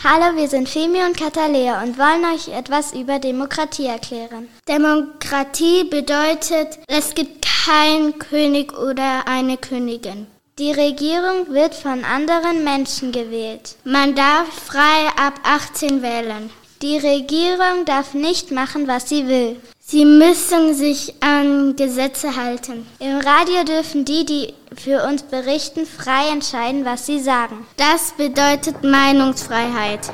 Hallo, wir sind Femi und Katalea und wollen euch etwas über Demokratie erklären. Demokratie bedeutet, es gibt keinen König oder eine Königin. Die Regierung wird von anderen Menschen gewählt. Man darf frei ab 18 wählen. Die Regierung darf nicht machen, was sie will. Sie müssen sich an Gesetze halten. Im Radio dürfen die für uns berichten, frei entscheiden, was sie sagen. Das bedeutet Meinungsfreiheit.